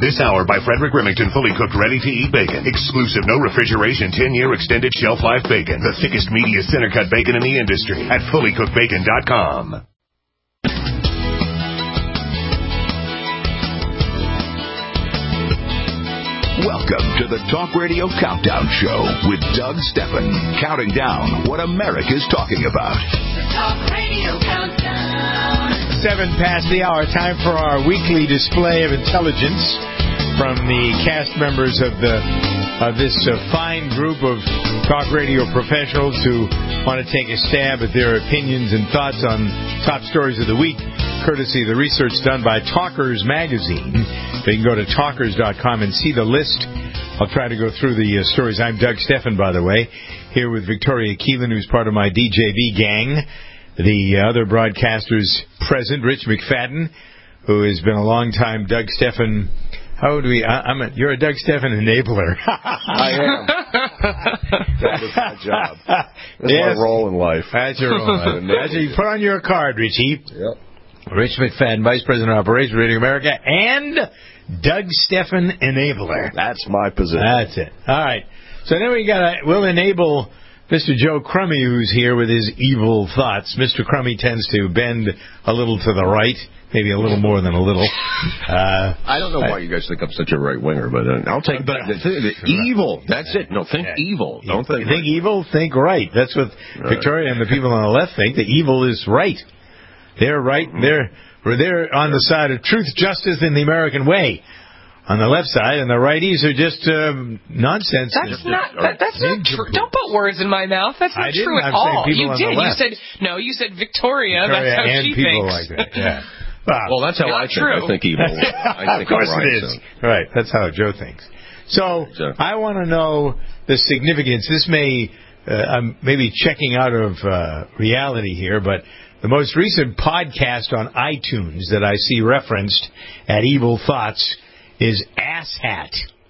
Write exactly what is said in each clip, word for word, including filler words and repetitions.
This hour by Frederick Remington, fully cooked, ready-to-eat bacon. Exclusive, no refrigeration, ten-year extended shelf life bacon. The thickest, meatiest, center-cut bacon in the industry at fully cooked bacon dot com. Welcome to the Talk Radio Countdown Show with Doug Stephan, counting down what America's talking about. The Talk Radio Countdown. Seven past the hour. Time for our weekly display of intelligence from the cast members of the of this uh, fine group of talk radio professionals who want to take a stab at their opinions and thoughts on top stories of the week, courtesy of the research done by Talkers Magazine. You can go to talkers dot com and see the list. I'll try to go through the uh, stories. I'm Doug Stephan, by the way, here with Victoria Keelan, who's part of my D J V gang. The uh, other broadcasters present, Rich McFadden, who has been a long time Doug Stephan. How would we? I, I'm a, you're a Doug Stephan enabler. I am. That is my job. That's yes. my role in life. That's your role. That's you put on your card, Richie. Yep. Rich McFadden, Vice President of Operations, Radio America, and Doug Stephan enabler. That's my position. That's it. All right. So then we got to, we'll enable Mister Joe Crummy, who's here with his evil thoughts. Mister Crummy tends to bend a little to the right, maybe a little more than a little. Uh, I don't know why you guys think I'm such a right winger, but uh, I'll take but the, the, the evil. That's it. No, think yeah. evil. Don't think. Think right. Evil. Think right. That's what right. Victoria and the people on the left think. The evil is right. They're right. Mm-hmm. They're they're on the side of truth, justice, and the American way. On the left side, and the righties are just um, nonsense. That's not. That, that's not true. Don't put words in my mouth. That's not I didn't. true at I'm all. You did. You said no. You said Victoria. Victoria that's how and she people thinks. Like that. Yeah. Well, well, that's how not I think. true. I think evil. I think of course right, it is. So. Right. That's how Joe thinks. So exactly. I want to know the significance. This may, uh, I'm maybe checking out of uh, reality here, but the most recent podcast on iTunes that I see referenced at Evil Thoughts is Ass Hat.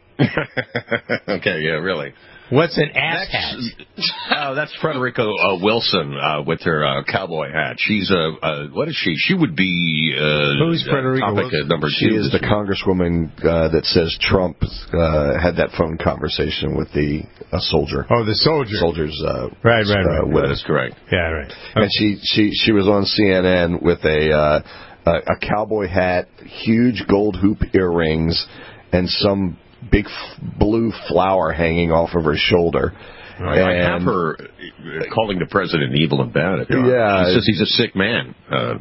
Okay, yeah, really. What's an ass hat? Oh, that's Frederica uh, Wilson uh, with her uh, cowboy hat. She's a, uh, uh, what is she? She would be uh, Who's Frederica topic Wilson? Number she two. is the congresswoman uh, that says Trump uh, had that phone conversation with the uh, soldier. Oh, the soldier. Soldier's uh, right, right, right. Uh, that is correct. Yeah, right. Okay. And she, she, she was on C N N with a, uh, a, a cowboy hat, huge gold hoop earrings, and some big f- blue flower hanging off of her shoulder. Right. And I have her calling the president evil and bad. If you yeah. She says he's a sick man. Uh,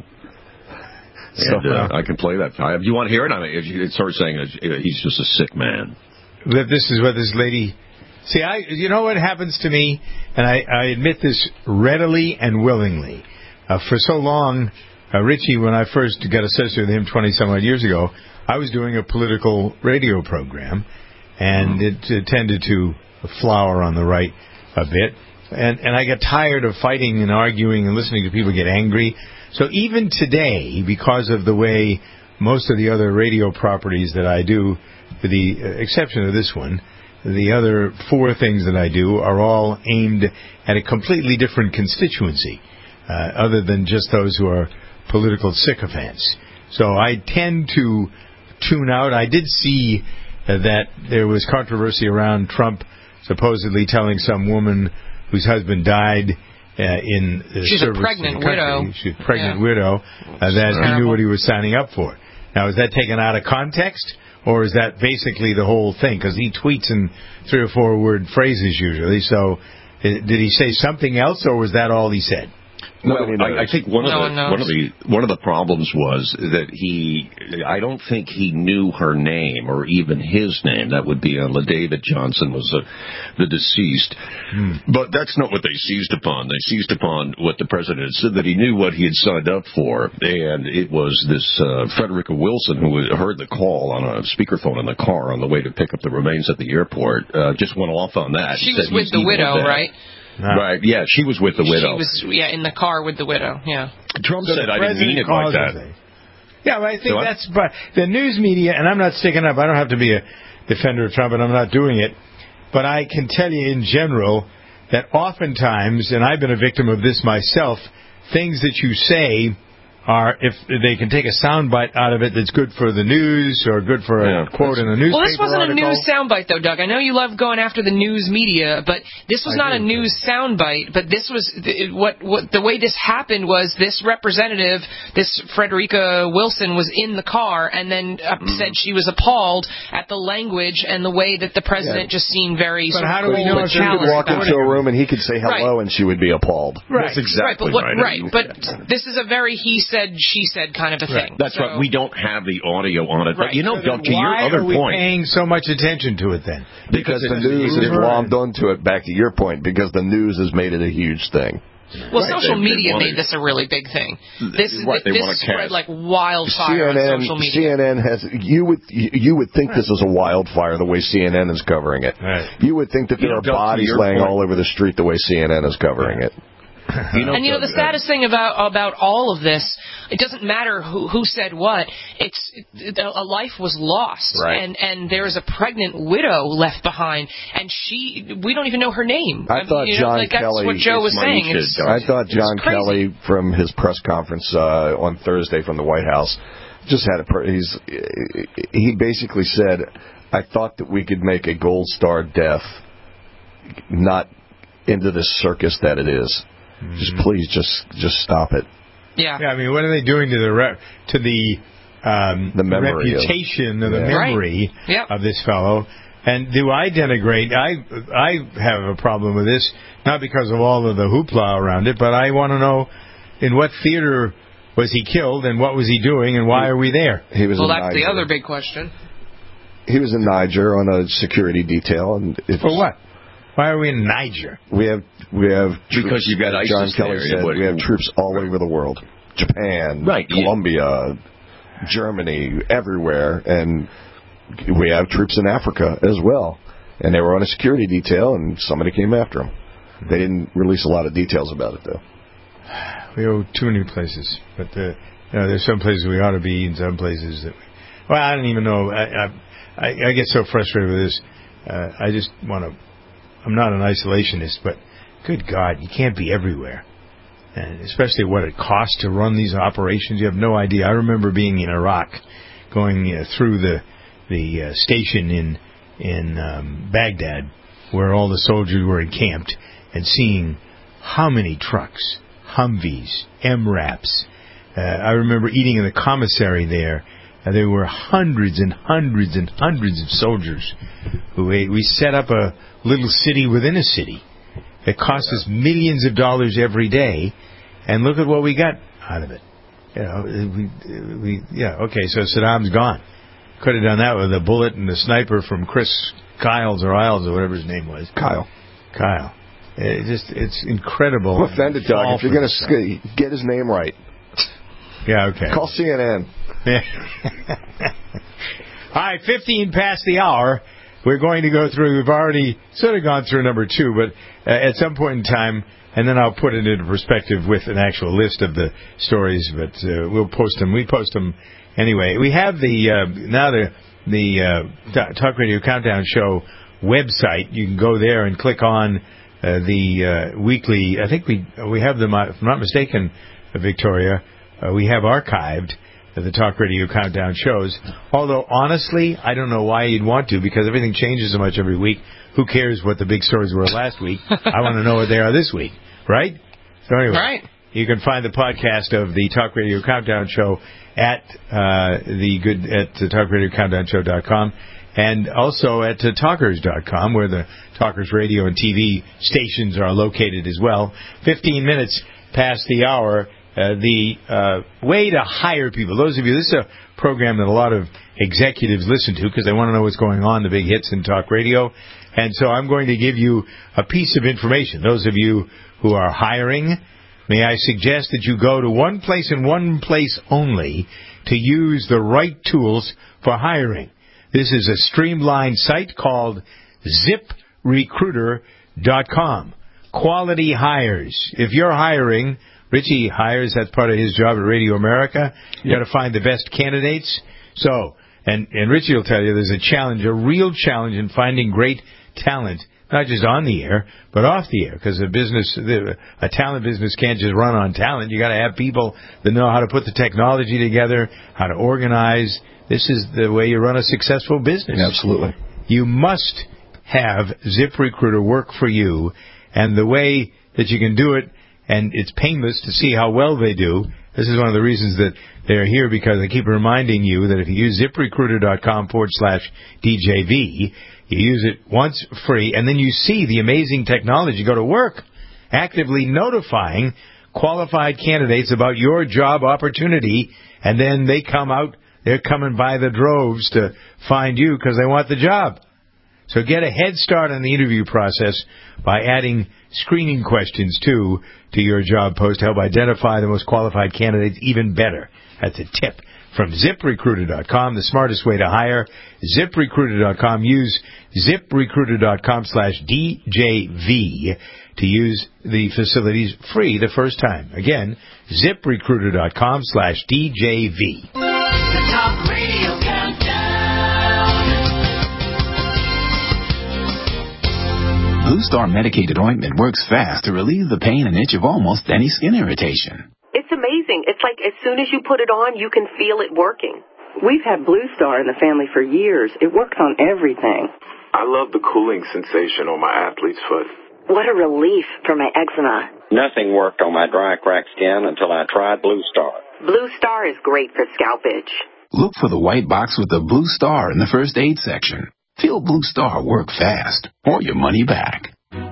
so, and, uh, I can play that. I, do you want to hear it? I mean, it's sort of saying uh, he's just a sick man. This is what this lady... See, I, you know what happens to me? And I, I admit this readily and willingly. Uh, for so long, uh, Richie, when I first got associated with him twenty-some-odd years ago, I was doing a political radio program, and it, it tended to flower on the right a bit. And, and I got tired of fighting and arguing and listening to people get angry. So even today, because of the way most of the other radio properties that I do, with the exception of this one, the other four things that I do are all aimed at a completely different constituency, uh, other than just those who are political sycophants. So I tend to tune out. I did see uh, that there was controversy around Trump supposedly telling some woman whose husband died uh, in the She's service a pregnant of the country. widow. She's a pregnant yeah. widow uh, that he knew what he was signing up for. Now, is that taken out of context, or is that basically the whole thing? Because he tweets in three or four word phrases usually. So, uh, did he say something else, or was that all he said? Well, I, I think one of no the one one of the one of the problems was that he, I don't think he knew her name or even his name. That would be uh, LaDavid Johnson was uh, the deceased, hmm. but that's not what they seized upon. They seized upon what the president said, that he knew what he had signed up for, and it was this uh, Frederica Wilson who heard the call on a speakerphone in the car on the way to pick up the remains at the airport. Uh, just went off on that. She was with the widow, right? No. Right, yeah, she was with the widow. She was, yeah, in the car with the widow, yeah. Trump so said, I didn't mean it like that. It. Yeah, well, I think so that's... But the news media, and I'm not sticking up, I don't have to be a defender of Trump, and I'm not doing it, but I can tell you in general that oftentimes, and I've been a victim of this myself, things that you say are if they can take a soundbite out of it that's good for the news or good for Yeah. a quote in a newspaper Well, this wasn't article. a news soundbite, though, Doug. I know you love going after the news media, but this was I not do, a news soundbite. But this was it, what what the way this happened was this representative, this Frederica Wilson, was in the car and then uh, Mm-hmm. said she was appalled at the language and the way that the president Yeah. just seemed very. But sort how of do we cold know and if she She could could walk callous into about a it. room and he could say hello, Right. and she would be appalled. Right. That's exactly Right, but what, right. right, but this is a very he said, she said kind of a thing. That's so, right. We don't have the audio on it. But, Right. you know, So then Doug, to your why other are we point. paying so much attention to it then? Because the it's news has rumor glommed onto it, back to your point, because the news has made it a huge thing. Well, Right, social they- they media wanna- made this a really big thing. This is Right, they this wanna spread cast- like wildfire on social media. C N N has you would you would think this is a wildfire the way C N N is covering it. Right. You would think that You there know, are Doug, to bodies your laying point- all over the street the way C N N is covering it. You know, And you know the Doug, uh, saddest thing about about all of this, it doesn't matter who who said what. It's it, a life was lost, Right. and and there is a pregnant widow left behind, and she we don't even know her name. I mean, thought you know, John like that's Kelly- what Joe was It's saying. minutiae, It's, Doug. I thought it's John crazy. Kelly from his press conference uh, on Thursday from the White House just had a per- he's he basically said, I thought that we could make a gold star death not into this circus that it is. Mm-hmm. Just please just just stop it. yeah. Yeah, I mean, what are they doing to the re- to the um, The memory of- reputation of, the Yeah. memory Right. Yep. of this fellow? And do I denigrate? I I have a problem with this, not because of all of the hoopla around it, but I want to know in what theater was he killed and what was he doing and why are we there? He was Well, in that's the Niger. other big question. He was in Niger on a security detail, and it's, For what? Why are we in Niger? We have we have Because troops, you've got as ISIS John Kelly there, said what- we have troops all over the world, Japan, Right, yeah. Colombia, Germany, everywhere, and we have troops in Africa as well. And they were on a security detail, and somebody came after them. They didn't release a lot of details about it, though. We go too many places, but uh, you know, there's some places we ought to be, and some places that. We, well, I don't even know. I I, I get so frustrated with this. Uh, I just want to. I'm not an isolationist, but good God, you can't be everywhere, and especially what it costs to run these operations. You have no idea. I remember being in Iraq, going uh, through the the uh, station in in um, Baghdad, where all the soldiers were encamped, and seeing how many trucks. Humvees, M RAPs. Uh, I remember eating in the commissary there. Uh, there were hundreds and hundreds and hundreds of soldiers who ate. We set up a little city within a city. It cost us millions of dollars every day, and look at what we got out of it. You know, we, we yeah, okay, so Saddam's gone. Could have done that with a bullet and a sniper from Chris Kiles or Isles or whatever his name was. Kyle. Kyle. It just, it's incredible. I'm offended, Doug. If you're going to get his name right, Yeah, okay. call C N N. Yeah. All right, fifteen past the hour. We're going to go through, we've already sort of gone through number two, but uh, at some point in time, and then I'll put it into perspective with an actual list of the stories, but uh, we'll post them. We post them anyway. We have the, uh, now the, the uh, Talk Radio Countdown Show website. You can go there and click on uh, the uh, weekly, I think we we have them, if I'm not mistaken, uh, Victoria, uh, we have archived the Talk Radio Countdown shows. Although, honestly, I don't know why you'd want to, because everything changes so much every week. Who cares what the big stories were last week? I want to know what they are this week, right? So anyway, Right. You can find the podcast of the Talk Radio Countdown show at uh, the good at the talk radio countdown show dot com and also at uh, talkers dot com, where the Talkers radio and T V stations are located as well. Fifteen minutes past the hour. Uh, the uh, way to hire people. Those of you, this is a program that a lot of executives listen to because they want to know what's going on, the big hits in talk radio. And so I'm going to give you a piece of information. Those of you who are hiring, may I suggest that you go to one place and one place only to use the right tools for hiring. This is a streamlined site called zip recruiter dot com. Quality hires. If you're hiring, Richie hires, that's part of his job at Radio America. You got to find the best candidates. So, and, and Richie will tell you there's a challenge, a real challenge in finding great talent not just on the air, but off the air, because a business, a talent business can't just run on talent. You got to have people that know how to put the technology together, how to organize. This is the way you run a successful business. Absolutely. You must have ZipRecruiter work for you, and the way that you can do it, and it's painless to see how well they do. This is one of the reasons that they're here, because I keep reminding you that if you use ZipRecruiter.com forward slash DJV, you use it once free, and then you see the amazing technology go to work, actively notifying qualified candidates about your job opportunity, and then they come out, they're coming by the droves to find you because they want the job. So get a head start on the interview process by adding screening questions, too, to your job post to help identify the most qualified candidates even better. That's a tip from ZipRecruiter dot com, the smartest way to hire. ZipRecruiter dot com. Use ZipRecruiter.com slash DJV to use the facilities free the first time. Again, ZipRecruiter.com slash DJV. The Talk Radio Countdown. Blue Star medicated ointment works fast to relieve the pain and itch of almost any skin irritation. It's amazing. It's like as soon as you put it on, you can feel it working. We've had Blue Star in the family for years. It works on everything. I love the cooling sensation on my athlete's foot. What a relief for my eczema. Nothing worked on my dry, cracked skin until I tried Blue Star. Blue Star is great for scalp itch. Look for the white box with the Blue Star in the first aid section. Feel Blue Star work fast, or your money back.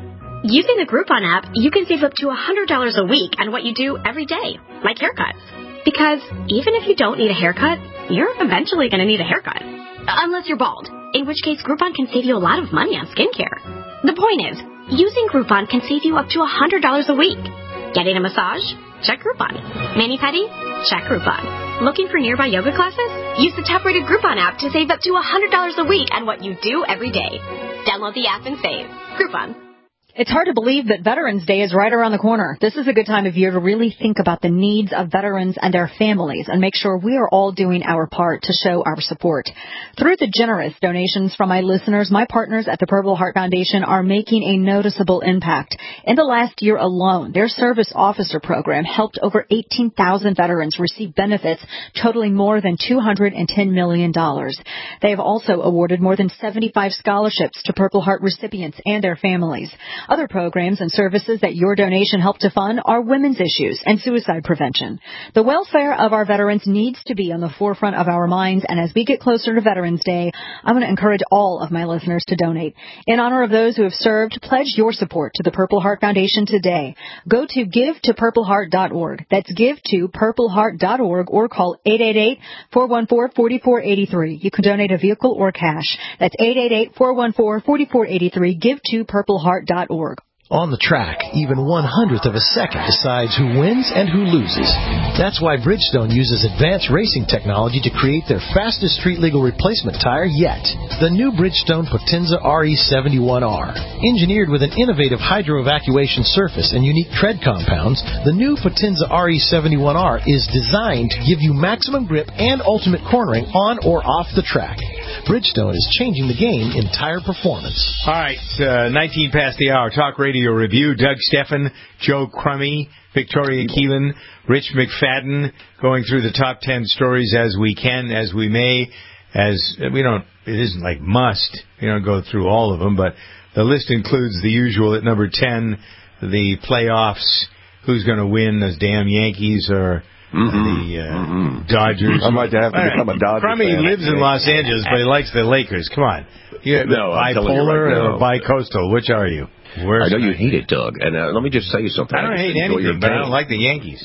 Using the Groupon app, you can save up to one hundred dollars a week on what you do every day, like haircuts. Because even if you don't need a haircut, you're eventually going to need a haircut. Unless you're bald, in which case Groupon can save you a lot of money on skincare. The point is, using Groupon can save you up to one hundred dollars a week. Getting a massage? Check Groupon. Mani-pedi? Check Groupon. Looking for nearby yoga classes? Use the top-rated Groupon app to save up to one hundred dollars a week on what you do every day. Download the app and save. Groupon. It's hard to believe that Veterans Day is right around the corner. This is a good time of year to really think about the needs of veterans and their families and make sure we are all doing our part to show our support. Through the generous donations from my listeners, my partners at the Purple Heart Foundation are making a noticeable impact. In the last year alone, their service officer program helped over eighteen thousand veterans receive benefits totaling more than two hundred ten million dollars. They have also awarded more than seventy-five scholarships to Purple Heart recipients and their families. Other programs and services that your donation helped to fund are women's issues and suicide prevention. The welfare of our veterans needs to be on the forefront of our minds, and as we get closer to Veterans Day, I'm going to encourage all of my listeners to donate. In honor of those who have served, pledge your support to the Purple Heart Foundation today. Go to give to purple heart dot org. That's give to purple heart dot org or call eight eight eight, four one four, four four eight three. You can donate a vehicle or cash. That's eight eight eight, four one four, four four eight three. give to purple heart dot org. On the track, even one hundredth of a second decides who wins and who loses. That's why Bridgestone uses advanced racing technology to create their fastest street-legal replacement tire yet. The new Bridgestone Potenza R E seventy-one R. Engineered with an innovative hydro-evacuation surface and unique tread compounds, the new Potenza R E seventy-one R is designed to give you maximum grip and ultimate cornering on or off the track. Bridgestone is changing the game in tire performance. All right, uh, nineteen past the hour. Talk Radio Review. Doug Steffen, Joe Crummy, Victoria Keelan, Rich McFadden, going through the top ten stories as we can, as we may, as we don't, it isn't like must, we don't go through all of them, but the list includes the usual at number ten, the playoffs, who's going to win, those damn Yankees or Mm-hmm. the uh, mm-hmm. Dodgers. I might have to All become right. a Dodger Crummy fan. lives in Los Angeles, but he likes the Lakers. Come on. You're no, bipolar right or bi-coastal? Which are you? Where's I know you hate it, Doug. And uh, let me just tell you something. I don't I hate enjoy anything, your but I game. don't like the Yankees.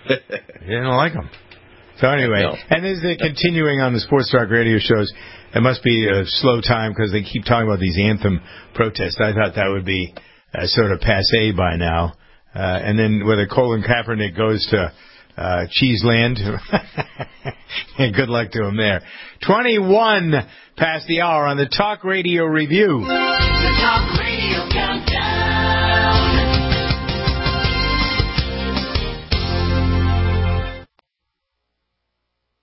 I don't like them. So anyway, no. and as they're continuing on the Sports Talk radio shows, it must be a slow time because they keep talking about these anthem protests. I thought that would be uh, sort of passé by now. Uh, and then whether Colin Kaepernick goes to uh, Cheeseland, and good luck to him there. twenty-one past the hour on the Talk Radio Review. The Talk Radio Countdown.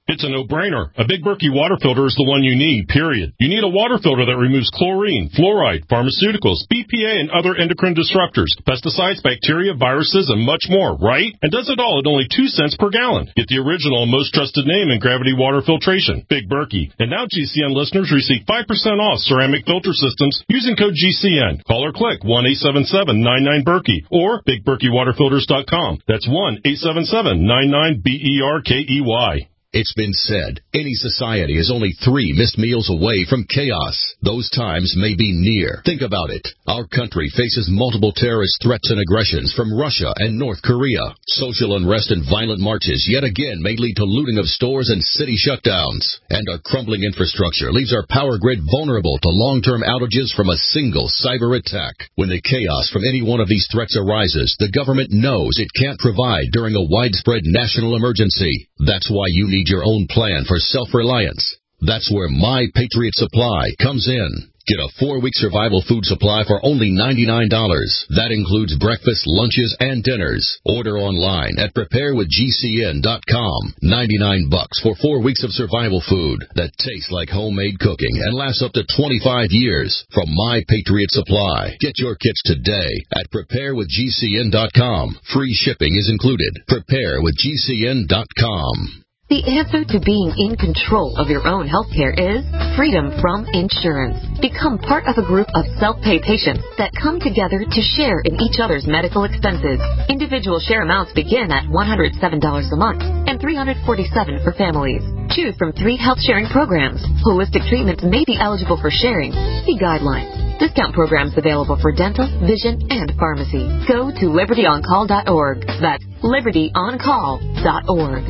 It's a no-brainer. A Big Berkey water filter is the one you need, period. You need a water filter that removes chlorine, fluoride, pharmaceuticals, B P A, and other endocrine disruptors, pesticides, bacteria, viruses, and much more, right? And does it all at only two cents per gallon. Get the original and most trusted name in gravity water filtration, Big Berkey. And now G C N listeners receive five percent off ceramic filter systems using code G C N. Call or click one eight seven seven nine nine Berkey or big berkey water filters dot com. That's one eight seven seven nine nine B E R K E Y. It's been said, any society is only three missed meals away from chaos. Those times may be near. Think about it. Our country faces multiple terrorist threats and aggressions from Russia and North Korea. Social unrest and violent marches yet again may lead to looting of stores and city shutdowns. And our crumbling infrastructure leaves our power grid vulnerable to long-term outages from a single cyber attack. When the chaos from any one of these threats arises, the government knows it can't provide during a widespread national emergency. That's why you need your own plan for self-reliance. That's where My Patriot Supply comes in. Get a four-week survival food supply for only ninety-nine dollars. That includes breakfast, lunches, and dinners. Order online at prepare with G C N dot com. ninety-nine bucks for four weeks of survival food that tastes like homemade cooking and lasts up to twenty-five years from My Patriot Supply. Get your kits today at prepare with G C N dot com. Free shipping is included. prepare with G C N dot com. The answer to being in control of your own healthcare is freedom from insurance. Become part of a group of self-pay patients that come together to share in each other's medical expenses. Individual share amounts begin at one hundred seven dollars a month and three hundred forty-seven dollars for families. Choose from three health sharing programs. Holistic treatments may be eligible for sharing. See guidelines. Discount programs available for dental, vision, and pharmacy. Go to liberty on call dot org. That's liberty on call dot org.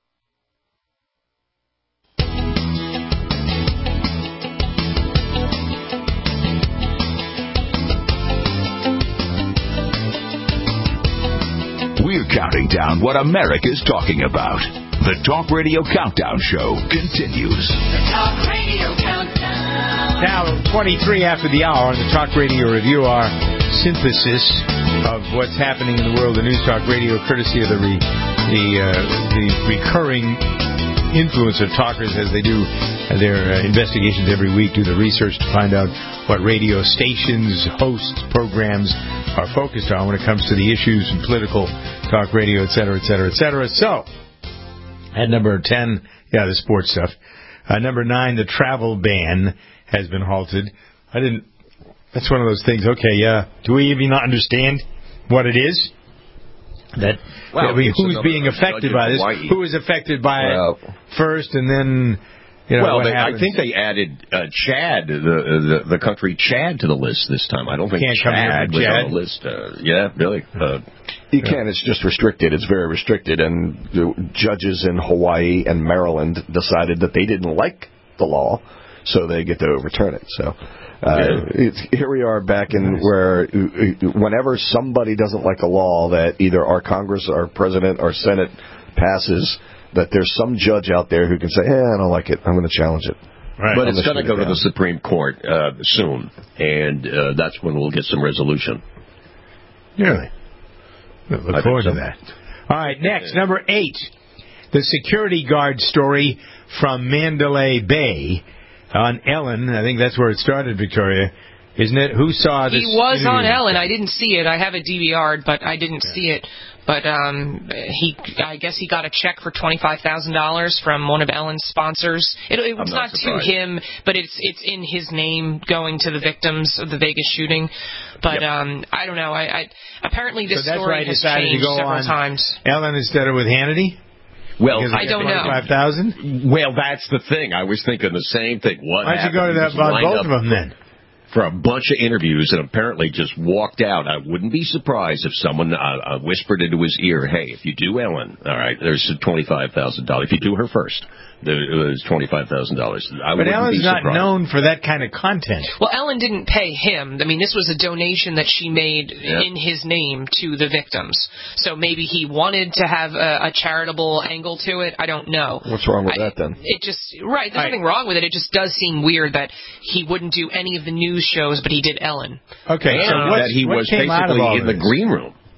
We're counting down what America's talking about. The Talk Radio Countdown Show continues. The Talk Radio Countdown. Now, twenty-three after the hour on the Talk Radio Review, our synthesis of what's happening in the world of News Talk Radio, courtesy of the re, the uh, the recurring influence of talkers as they do their uh, investigations every week, do the research to find out what radio stations, hosts, programs are focused on when it comes to the issues in political talk radio, et cetera, et cetera, et cetera. So, at number ten, yeah, the sports stuff. Uh, number nine, the travel ban has been halted. I didn't. That's one of those things. Okay, yeah. Do we even not understand what it is? That well, I mean, who's being affected by this? Hawaii. Who is affected by well, it first, and then you know well, what they, I happens? think they added uh, Chad, the, the the country Chad, to the list this time. I don't think Can't come Chad here was Chad. on the list. Uh, yeah, really. Uh, You can. It's just restricted. It's very restricted. And the judges in Hawaii and Maryland decided that they didn't like the law, so they get to overturn it. So uh, yeah. it's, here we are back in where whenever somebody doesn't like a law that either our Congress, our President, or Senate passes, that there's some judge out there who can say, hey, I don't like it. I'm going to challenge it. Right. But it's going to go to the Supreme Court uh, soon, and uh, that's when we'll get some resolution. Really? Look forward to that. All right, next, number eight, the security guard story from Mandalay Bay on Ellen. I think that's where it started, Victoria, isn't it? Who saw this? He was interview? on Ellen. I didn't see it. I have it D V R'd, but I didn't see it. But um, he, I guess he got a check for twenty-five thousand dollars from one of Ellen's sponsors. It, it was not not to surprised. him, but it's it's in his name, going to the victims of the Vegas shooting. But Yep. um, I don't know. I, I apparently this So that's story why I has decided to changed go several on times. Ellen instead of with Hannity? Well, Because I don't know. twenty-five thousand? Well, that's the thing. I was thinking the same thing. What Why'd you go to that happened? He was about lined both up of them then? for a bunch of interviews and apparently just walked out. I wouldn't be surprised if someone uh, uh, whispered into his ear, hey, if you do Ellen, all right, there's twenty-five thousand dollars. If you do her first, there's twenty-five thousand dollars. I But wouldn't Ellen's be not surprised. known for that kind of content. Well, Ellen didn't pay him. I mean, this was a donation that she made Yeah. in his name to the victims. So maybe he wanted to have a, a charitable angle to it. I don't know. What's wrong with I, that then? It just right. There's Right. nothing wrong with it. It just does seem weird that he wouldn't do any of the news shows, but he did Ellen. Okay, And so what's, that he what was came out of basically all in the this? green room.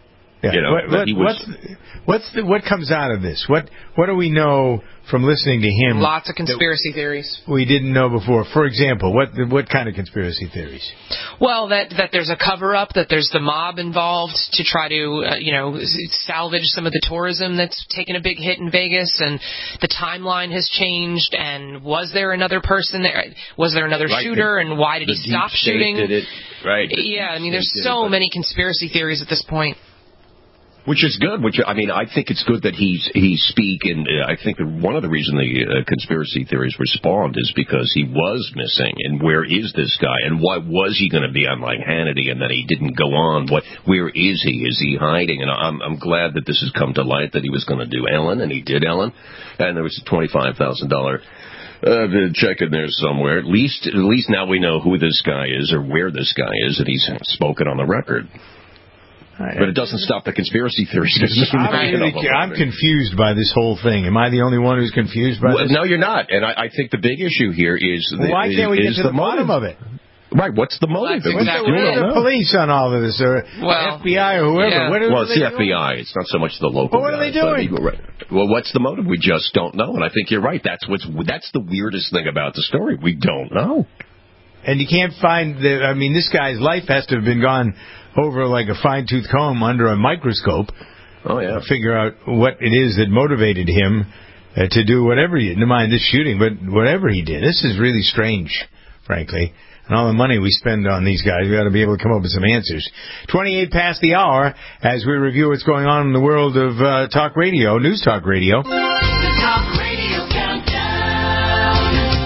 Yeah. You know, what, what, he was, what's what's the, what comes out of this? What what do we know from listening to him? Lots of conspiracy theories. We didn't know before. For example, what what kind of conspiracy theories? Well, that that there's a cover up, that there's the mob involved to try to uh, you know salvage some of the tourism that's taken a big hit in Vegas, and the timeline has changed. And was there another person there? Was there another right, shooter? the, and why did the he stop deep state shooting? Did it, right? Yeah, I mean, there's so many conspiracy theories at this point. Which is good. Which I mean, I think it's good that he's he speak, and uh, I think that one of the reasons the uh, conspiracy theories respond is because he was missing, and where is this guy, and why was he going to be on like Hannity, and then he didn't go on? What? Where is he? Is he hiding? And I'm I'm glad that this has come to light that he was going to do Ellen, and he did Ellen, and there was a twenty-five thousand dollar. Uh, check in there somewhere. At least, at least now we know who this guy is or where this guy is, and he's spoken on the record. But it doesn't stop the conspiracy theories. I'm, really, I'm confused by this whole thing. Am I the only one who's confused by well, this? No, you're not. And I, I think the big issue here is the, well, why can't we get to the, the bottom of it? Right, what's the motive? Well, exactly where are the police on all of this, or well, F B I or whoever? Yeah. What are, well, what it's the doing? F B I. It's not so much the local. Well, what guys, are they doing? But, well, what's the motive? We just don't know. And I think you're right. That's what's that's the weirdest thing about the story. We don't know. And you can't find the. I mean, this guy's life has to have been gone over like a fine-tooth comb under a microscope. Oh yeah. To figure out what it is that motivated him uh, to do whatever he. Never mind this shooting, but whatever he did. This is really strange, frankly. And all the money we spend on these guys, we got to be able to come up with some answers. twenty-eight past the hour as we review what's going on in the world of uh, talk radio, news talk radio. The Talk Radio Countdown.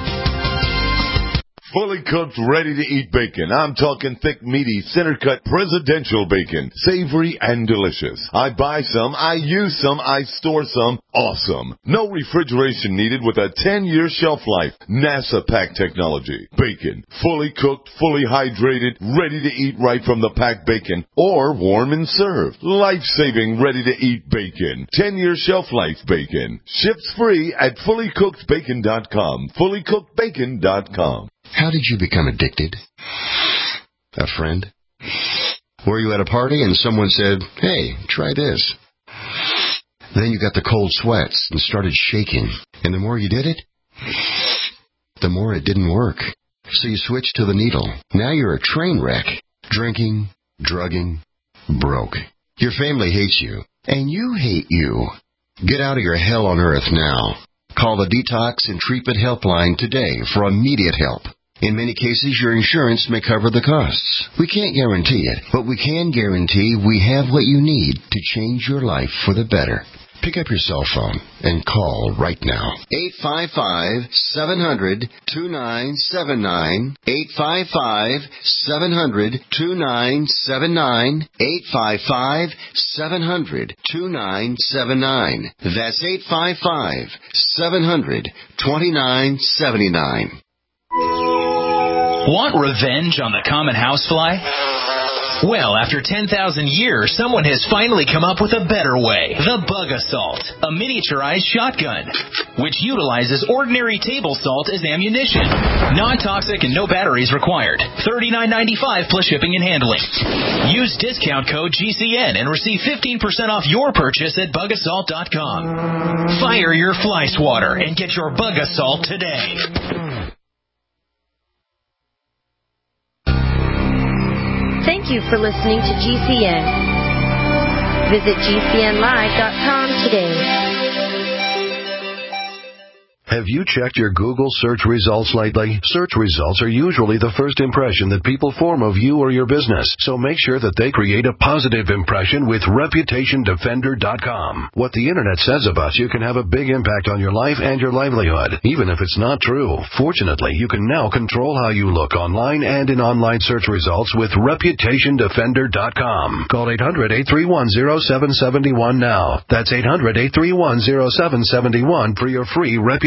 Fully cooked, ready-to-eat bacon. I'm talking thick, meaty, center-cut presidential bacon. Savory and delicious. I buy some, I use some, I store some. Awesome. No refrigeration needed with a ten-year shelf life. NASA pack technology. Bacon. Fully cooked, fully hydrated, ready to eat right from the packed bacon. Or warm and served. Life-saving, ready-to-eat bacon. ten-year shelf life bacon. Ships free at fully cooked bacon dot com. fully cooked bacon dot com. How did you become addicted? A friend? Were you at a party and someone said, hey, try this? Then you got the cold sweats and started shaking. And the more you did it, the more it didn't work. So you switched to the needle. Now you're a train wreck. Drinking, drugging, broke. Your family hates you. And you hate you. Get out of your hell on earth now. Call the Detox and Treatment Helpline today for immediate help. In many cases, your insurance may cover the costs. We can't guarantee it, but we can guarantee we have what you need to change your life for the better. Pick up your cell phone and call right now. eight five five, seven hundred, two nine seven nine. eight five five, seven hundred, two nine seven nine. eight five five, seven hundred, two nine seven nine. That's eight five five, seven hundred, two nine seven nine. Want revenge on the common housefly? Well, after ten thousand years, someone has finally come up with a better way. The Bug Assault, a miniaturized shotgun, which utilizes ordinary table salt as ammunition. Non-toxic and no batteries required. thirty-nine ninety-five plus shipping and handling. Use discount code G C N and receive fifteen percent off your purchase at bug assault dot com. Fire your fly swatter and get your Bug Assault today. Thank you for listening to G C N. Visit G C N live dot com today. Have you checked your Google search results lately? Search results are usually the first impression that people form of you or your business, so make sure that they create a positive impression with reputation defender dot com. What the internet says about you can have a big impact on your life and your livelihood, even if it's not true. Fortunately, you can now control how you look online and in online search results with reputation defender dot com. Call eight hundred, eight three one, zero seven seven one now. That's eight hundred, eight three one, zero seven seven one for your free reputation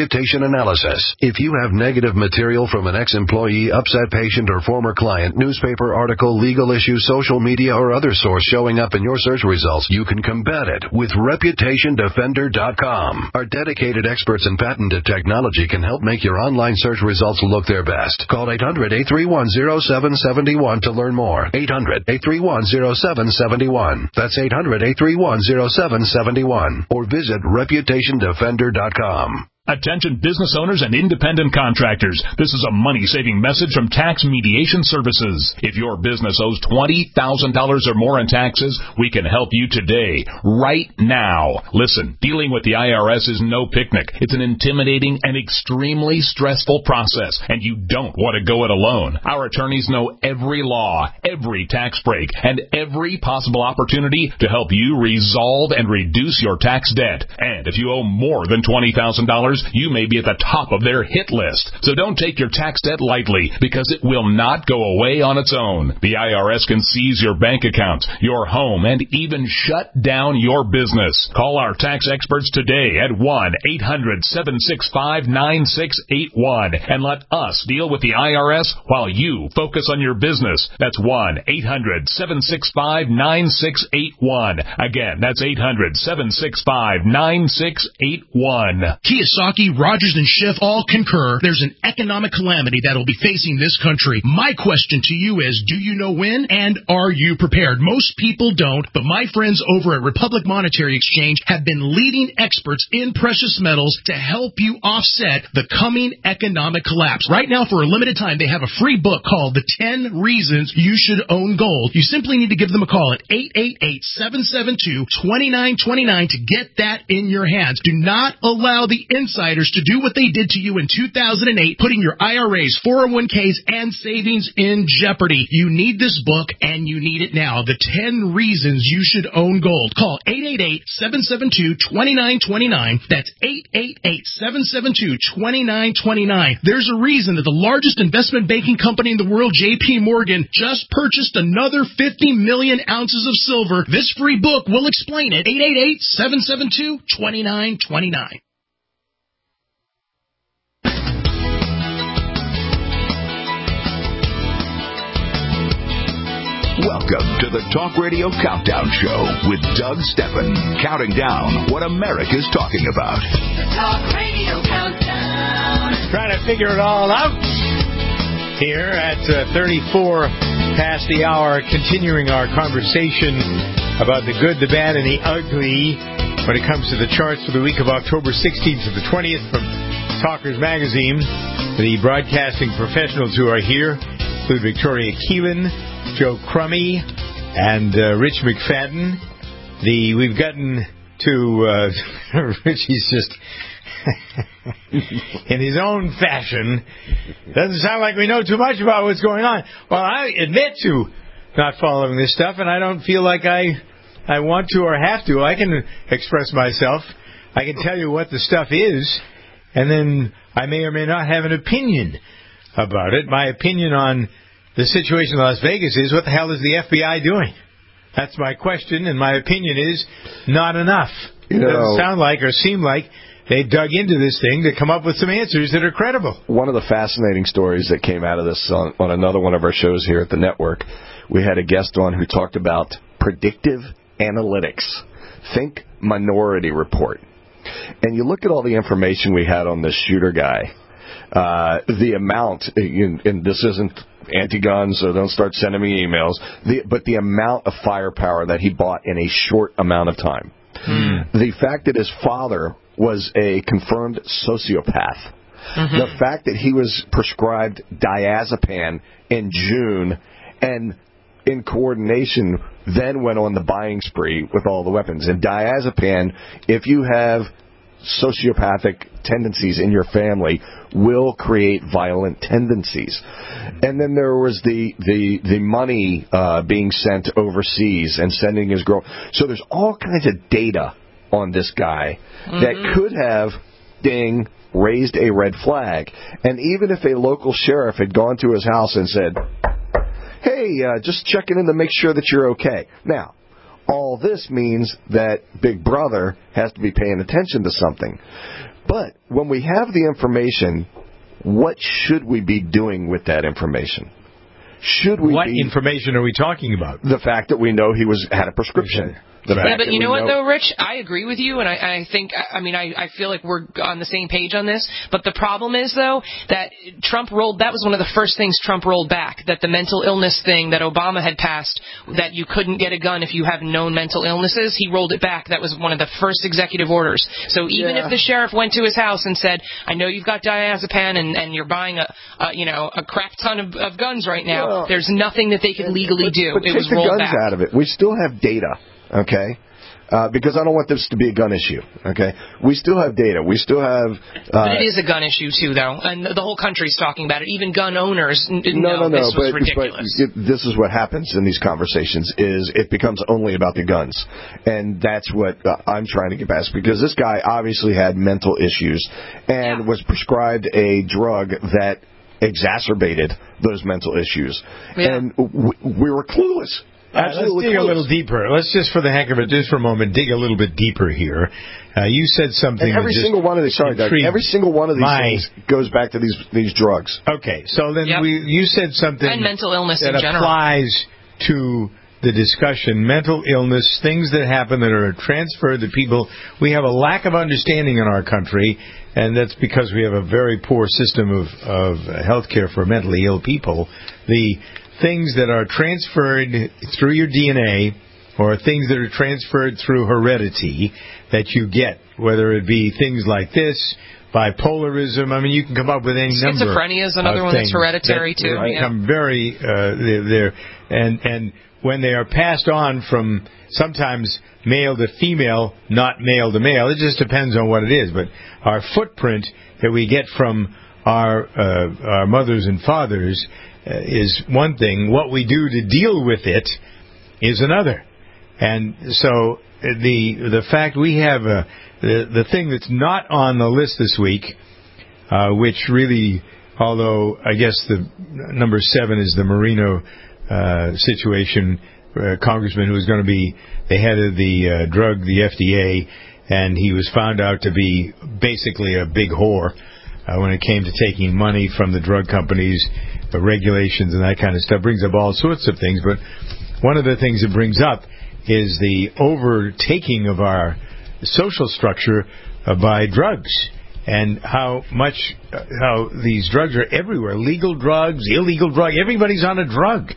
reputation analysis. If you have negative material from an ex-employee, upset patient, or former client, newspaper article, legal issue, social media, or other source showing up in your search results, you can combat it with reputation defender dot com. Our dedicated experts in patented technology can help make your online search results look their best. Call eight hundred, eight three one, zero seven seven one to learn more. eight hundred, eight three one, zero seven seven one. That's eight hundred, eight three one, zero seven seven one. Or visit reputation defender dot com. Attention business owners and independent contractors. This is a money-saving message from Tax Mediation Services. If your business owes twenty thousand dollars or more in taxes, we can help you today, right now. Listen, dealing with the I R S is no picnic. It's an intimidating and extremely stressful process, and you don't want to go it alone. Our attorneys know every law, every tax break, and every possible opportunity to help you resolve and reduce your tax debt. And if you owe more than twenty thousand dollars, you may be at the top of their hit list. So don't take your tax debt lightly, because it will not go away on its own. The I R S can seize your bank accounts, your home, and even shut down your business. Call our tax experts today at one eight hundred, seven six five, nine six eight one and let us deal with the I R S while you focus on your business. That's one eight hundred, seven six five, nine six eight one. Again, that's eight hundred, seven six five, nine six eight one. Kiyosaki, Rogers, and Schiff all concur there's an economic calamity that will be facing this country. My question to you is, do you know when, and are you prepared? Most people don't, but my friends over at Republic Monetary Exchange have been leading experts in precious metals to help you offset the coming economic collapse. Right now, for a limited time, they have a free book called The ten Reasons You Should Own Gold. You simply need to give them a call at eight eight eight, seven seven two, two nine two nine to get that in your hands. Do not allow the insiders to do what they did to you in two thousand eight, putting your I R As, four oh one k's, and savings in jeopardy. You need this book, and you need it now. The ten Reasons You Should Own Gold. Call eight eight eight, seven seven two, two nine two nine. That's eight eight eight, seven seven two, two nine two nine. There's a reason that the largest investment banking company in the world, J P Morgan, just purchased another fifty million ounces of silver. This free book will explain it. eight eight eight, seven seven two, two nine two nine. Welcome to the Talk Radio Countdown Show with Doug Steffen, counting down what America's talking about. The Talk Radio Countdown. Trying to figure it all out here at uh, thirty-four past the hour, continuing our conversation about the good, the bad, and the ugly when it comes to the charts for the week of October sixteenth to the twentieth from Talkers Magazine. The broadcasting professionals who are here include Victoria Keelan, Joe Crummy, and uh, Rich McFadden. The we've gotten to uh, Richie's just in his own fashion. Doesn't sound like we know too much about what's going on. Well, I admit to not following this stuff, and I don't feel like I I want to or have to. I can express myself. I can tell you what the stuff is, and then I may or may not have an opinion about it. My opinion on the situation in Las Vegas is, what the hell is the F B I doing? That's my question, and my opinion is not enough. It You know, doesn't sound like or seem like they dug into this thing to come up with some answers that are credible. One of the fascinating stories that came out of this on, on another one of our shows here at the network, we had a guest on who talked about predictive analytics. Think Minority Report. And you look at all the information we had on this shooter guy. Uh, the amount, and this isn't anti-gun, so don't start sending me emails, the, but the amount of firepower that he bought in a short amount of time. Hmm. The fact that his father was a confirmed sociopath. Mm-hmm. The fact that he was prescribed diazepam in June and in coordination then went on the buying spree with all the weapons. And diazepam, if you have sociopathic tendencies in your family, will create violent tendencies. And then there was the the the money uh, being sent overseas and sending his girl. So there's all kinds of data on this guy mm-hmm. that could have, ding, raised a red flag. And even if a local sheriff had gone to his house and said, hey, uh, just checking in to make sure that you're okay. Now, all this means that Big Brother has to be paying attention to something. But when we have the information, what should we be doing with that information? Should we What be, information are we talking about? The fact that we know he was had a prescription. The Yeah, fact but that you we know what, though, Rich? I agree with you, and I, I think, I mean, I, I feel like we're on the same page on this. But the problem is, though, that Trump rolled, that was one of the first things Trump rolled back, that the mental illness thing that Obama had passed, that you couldn't get a gun if you have known mental illnesses, he rolled it back. That was one of the first executive orders. So even Yeah. if the sheriff went to his house and said, I know you've got diazepam and, and you're buying a, a, you know, a crap ton of, of guns right now, Well, there's nothing that they could legally but, do. But it take was the rolled guns back. out of it. We still have data, okay? Uh, because I don't want this to be a gun issue, okay? We still have data. We still have... Uh, But it is a gun issue, too, though. And the whole country's talking about it. Even gun owners n- no, know no, no, this was but, ridiculous. but it, this is what happens in these conversations, is it becomes only about the guns. And that's what uh, I'm trying to get past, because this guy obviously had mental issues and yeah. was prescribed a drug that exacerbated those mental issues. Yeah. And w- we were clueless. Uh, let's dig clueless. a little deeper. Let's just, for the heck of it, just for a moment, dig a little bit deeper here. Uh, you said something. And every that just single one of these, sorry, Doug, every single one of these my, things goes back to these these drugs. Okay, so then yep. we, you said something and mental illness that in general. applies to the discussion. Mental illness, things that happen that are transferred to people. We have a lack of understanding in our country, and that's because we have a very poor system of of health care for mentally ill people. The things that are transferred through your D N A or things that are transferred through heredity that you get, whether it be things like this, bipolarism. I mean, you can come up with any number. Schizophrenia is another one that's hereditary, that too. Become yeah. very, uh, they're, they're, and, and when they are passed on from sometimes male to female, not male to male, it just depends on what it is. But our footprint that we get from our, uh, our mothers and fathers uh, is one thing. What we do to deal with it is another. And so the the fact we have a, the the thing that's not on the list this week, uh, which really, although I guess the number seven is the Marino uh, situation, uh, congressman who was going to be the head of the uh, drug, the F D A, and he was found out to be basically a big whore uh, when it came to taking money from the drug companies, the regulations and that kind of stuff. Brings up all sorts of things, but one of the things it brings up is the overtaking of our social structure uh, by drugs, and how much, uh, how these drugs are everywhere. Legal drugs, illegal drugs, everybody's on a drug.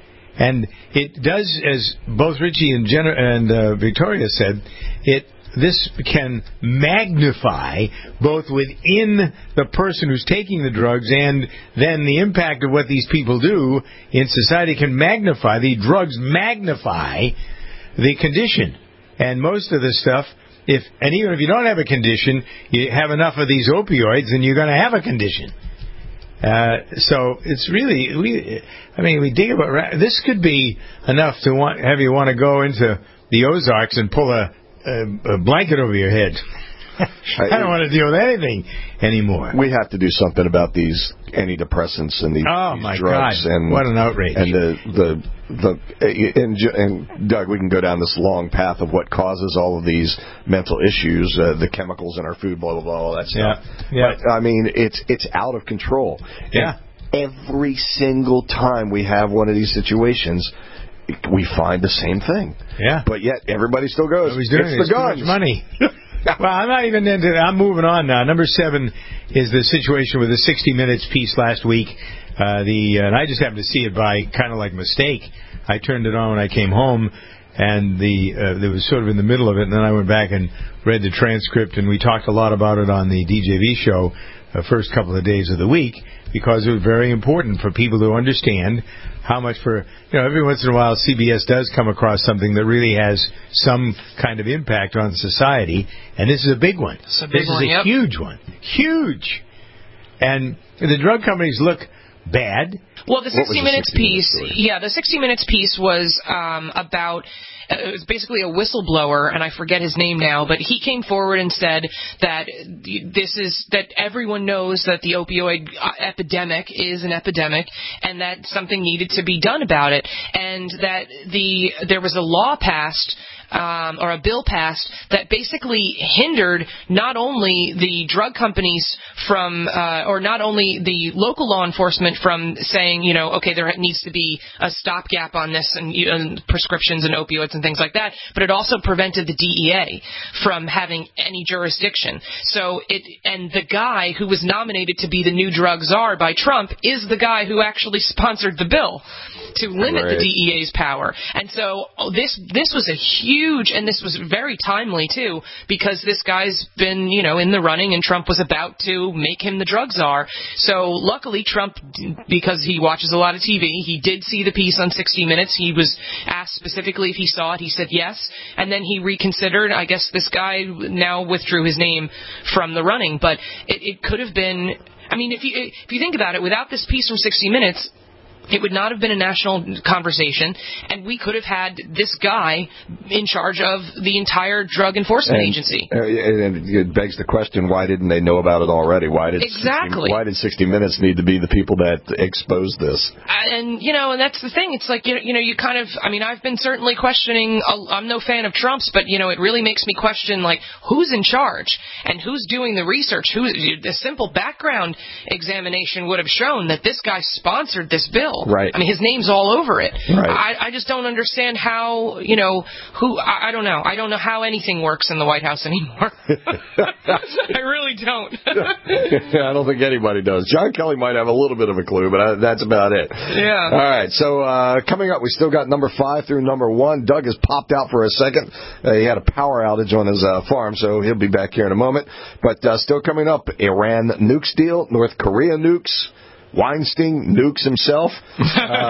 And it does, as both Richie and, Jenna, and uh, Victoria said, it this can magnify both within the person who's taking the drugs and then the impact of what these people do in society can magnify. The drugs magnify the condition. And most of the stuff, if and even if you don't have a condition, you have enough of these opioids and you're going to have a condition. Uh, so it's really, we, I mean, we dig about, this could be enough to want, have you want to go into the Ozarks and pull a, a, a blanket over your head. I don't want to deal with anything anymore. We have to do something about these antidepressants and these, oh these my drugs. God. And, what an outrage. And the, the, the, and, and Doug, we can go down this long path of what causes all of these mental issues, uh, the chemicals in our food, blah, blah, blah, all that stuff. Yeah. Yeah. But, I mean, it's, it's out of control. Yeah. And every single time we have one of these situations, we find the same thing. Yeah. But yet everybody still goes, it's doing the it's guns. Too much money. Well, I'm not even into I'm moving on now. Number seven is the situation with the sixty minutes piece last week. Uh, the uh, and I just happened to see it by kind of like mistake. I turned it on when I came home, and the uh, it was sort of in the middle of it, and then I went back and read the transcript, and we talked a lot about it on the D J V show the first couple of days of the week, because it was very important for people to understand how much for, you know, every once in a while C B S does come across something that really has some kind of impact on society, and this is a big one. It's a big this one, is a yep. huge one. Huge. And the drug companies look bad. Well, the sixty the Minutes sixty piece, yeah, the sixty Minutes piece was um, about it was basically a whistleblower, and I forget his name now, but he came forward and said that this is that everyone knows that the opioid epidemic is an epidemic, and that something needed to be done about it, and that the there was a law passed. Um, or a bill passed that basically hindered not only the drug companies from, uh, or not only the local law enforcement from saying, you know, okay, there needs to be a stopgap on this and, and prescriptions and opioids and things like that, but it also prevented the D E A from having any jurisdiction. So it, and the guy who was nominated to be the new drug czar by Trump is the guy who actually sponsored the bill to limit right. the D E A's power. And so oh, this this was a huge, and this was very timely too, because this guy's been, you know, in the running, and Trump was about to make him the drug czar. So luckily Trump, because he watches a lot of T V, he did see the piece on sixty minutes. He was asked specifically if he saw it. He said yes, and then he reconsidered. I guess this guy now withdrew his name from the running, but it, it could have been. I mean, if you if you think about it, without this piece from sixty minutes, it would not have been a national conversation, and we could have had this guy in charge of the entire drug enforcement and, agency. Uh, and it begs the question: why didn't they know about it already? Why did exactly? sixty, why did sixty minutes need to be the people that exposed this? And you know, and that's the thing. It's like you know, you know, you kind of. I mean, I've been certainly questioning. I'm no fan of Trump's, but you know, it really makes me question like who's in charge and who's doing the research. Who the simple background examination would have shown that this guy sponsored this bill. Right. I mean, his name's all over it. Right. I, I just don't understand how, you know, who, I, I don't know. I don't know how anything works in the White House anymore. I really don't. I don't think anybody does. John Kelly might have a little bit of a clue, but I, that's about it. Yeah. All right. So uh, coming up, we still got number five through number one. Doug has popped out for a second. Uh, he had a power outage on his uh, farm, so he'll be back here in a moment. But uh, still coming up, Iran nukes deal, North Korea nukes. Weinstein nukes himself, uh,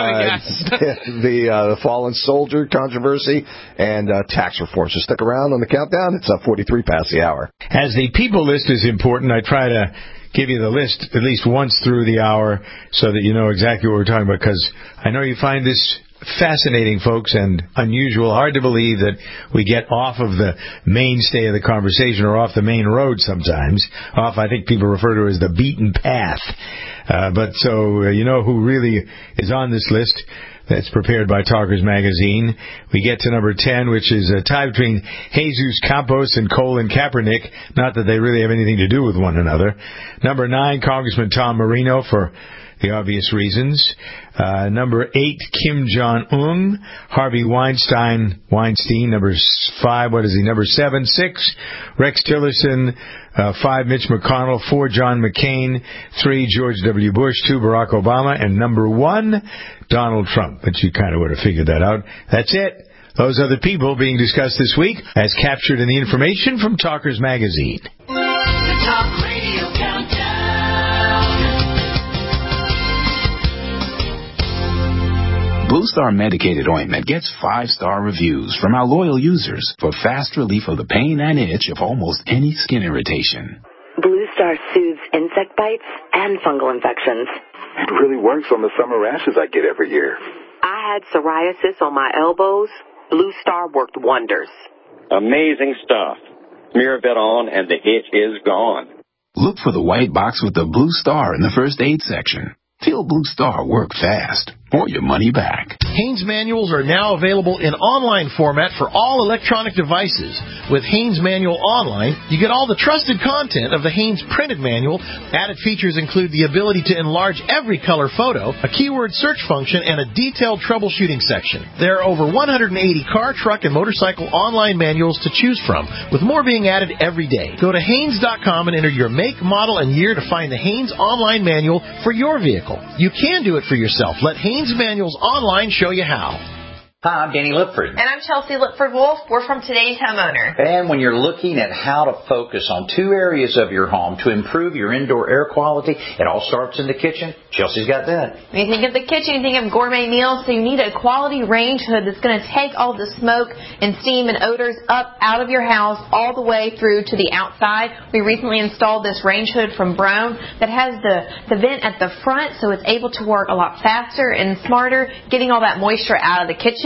the, uh, the fallen soldier controversy, and uh, tax reform. So stick around on the countdown. It's uh, forty-three past the hour. As the people list is important, I try to give you the list at least once through the hour so that you know exactly what we're talking about, because I know you find this fascinating, folks, and unusual. Hard to believe that we get off of the mainstay of the conversation or off the main road sometimes. Off, I think people refer to it as the beaten path. Uh, but so, uh, you know who really is on this list that's prepared by Talkers Magazine. We get to number ten, which is a tie between Jesus Campos and Colin Kaepernick. Not that they really have anything to do with one another. Number nine, Congressman Tom Marino, for the obvious reasons. Uh, number eight, Kim Jong-un. Harvey Weinstein, Weinstein. Number five, what is he? Number seven, six, Rex Tillerson. Uh, five, Mitch McConnell. Four, John McCain. Three, George W. Bush. Two, Barack Obama. And number one, Donald Trump. But you kind of would have figured that out. That's it. Those are the people being discussed this week, as captured in the information from Talkers Magazine. The Talk Radio Countdown. Blue Star Medicated Ointment gets five-star reviews from our loyal users for fast relief of the pain and itch of almost any skin irritation. Blue Star soothes insect bites and fungal infections. It really works on the summer rashes I get every year. I had psoriasis on my elbows. Blue Star worked wonders. Amazing stuff. Smear a bit on and the itch is gone. Look for the white box with the Blue Star in the first aid section. Feel Blue Star work fast, or your money back. Haynes manuals are now available in online format for all electronic devices. With Haynes Manual Online, you get all the trusted content of the Haynes printed manual. Added features include the ability to enlarge every color photo, a keyword search function, and a detailed troubleshooting section. There are over one hundred eighty car, truck, and motorcycle online manuals to choose from, with more being added every day. Go to Haynes dot com and enter your make, model, and year to find the Haynes online manual for your vehicle. You can do it for yourself. Let Haynes Manuals Online show you how. Hi, I'm Danny Lipford. And I'm Chelsea Lipford-Wolf. We're from Today's Homeowner. And when you're looking at how to focus on two areas of your home to improve your indoor air quality, it all starts in the kitchen. Chelsea's got that. When you think of the kitchen, you think of gourmet meals, so you need a quality range hood that's going to take all the smoke and steam and odors up out of your house all the way through to the outside. We recently installed this range hood from Brown that has the, the vent at the front, so it's able to work a lot faster and smarter, getting all that moisture out of the kitchen.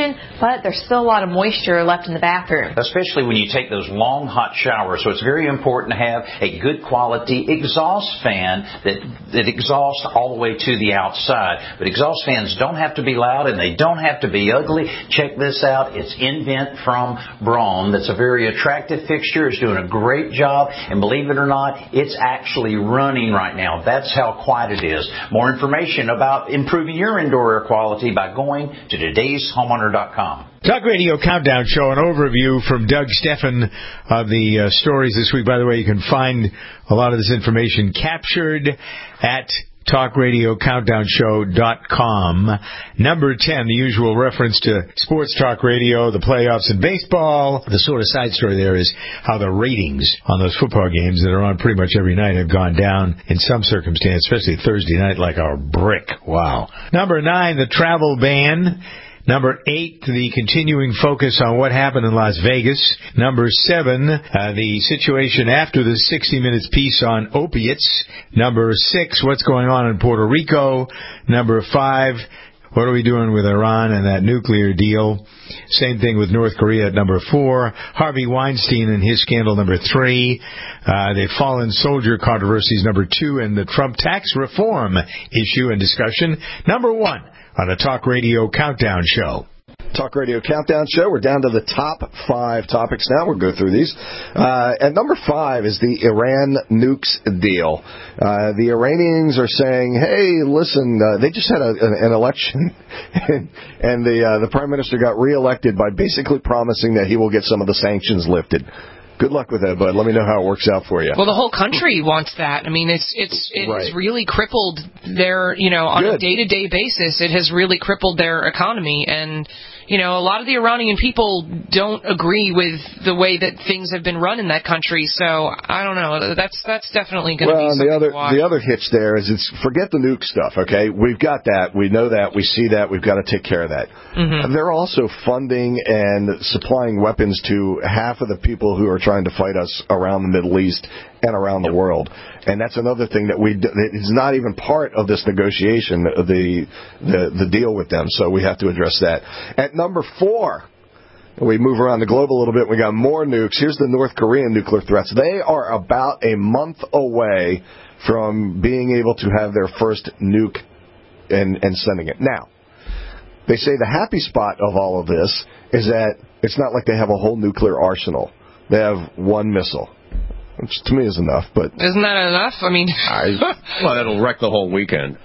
kitchen, but there's still a lot of moisture left in the bathroom. Especially when you take those long hot showers. So it's very important to have a good quality exhaust fan that, that exhausts all the way to the outside. But exhaust fans don't have to be loud and they don't have to be ugly. Check this out. It's Invent from Braun. That's a very attractive fixture. It's doing a great job. And believe it or not, it's actually running right now. That's how quiet it is. More information about improving your indoor air quality by going to todays homeowner dot com. Talk Radio Countdown Show, an overview from Doug Steffen of the uh, stories this week. By the way, you can find a lot of this information captured at talk radio countdown show dot com. Number ten, the usual reference to sports talk radio, the playoffs in baseball. The sort of side story there is how the ratings on those football games that are on pretty much every night have gone down in some circumstance, especially Thursday night, like a brick. Wow. Number nine, the travel ban. Number eight, the continuing focus on what happened in Las Vegas. Number seven, uh, the situation after the sixty minutes piece on opiates. Number six, what's going on in Puerto Rico. Number five, what are we doing with Iran and that nuclear deal? Same thing with North Korea at number four. Harvey Weinstein and his scandal, number three. Uh, the fallen soldier controversies, number two. And the Trump tax reform issue and discussion, number one. On the Talk Radio Countdown Show. Talk Radio Countdown Show. We're down to the top five topics now. We'll go through these. Uh, and number five is the Iran nukes deal. Uh, the Iranians are saying, hey, listen, uh, they just had a, an, an election, and, and the, uh, the Prime Minister got reelected by basically promising that he will get some of the sanctions lifted. Good luck with that, bud. Let me know how it works out for you. Well, the whole country wants that. I mean, it's it's it's right. really crippled their, you know, on Good. a day-to-day basis, it has really crippled their economy. And, you know, a lot of the Iranian people don't agree with the way that things have been run in that country. So, I don't know. That's that's definitely going to well, be something the other to watch. the other hitch there is it's forget the nuke stuff, okay? We've got that. We know that. We see that. We've got to take care of that. Mm-hmm. They're also funding and supplying weapons to half of the people who are trying to fight us around the Middle East and around the world. And that's another thing that we that is not even part of this negotiation, the, the the deal with them. So we have to address that. At number four, we move around the globe a little bit. We got more nukes. Here's the North Korean nuclear threats. They are about a month away from being able to have their first nuke and, and sending it. Now, they say the happy spot of all of this is that it's not like they have a whole nuclear arsenal. They have one missile, which to me is enough. But isn't that enough? I mean, I, well, that'll wreck the whole weekend.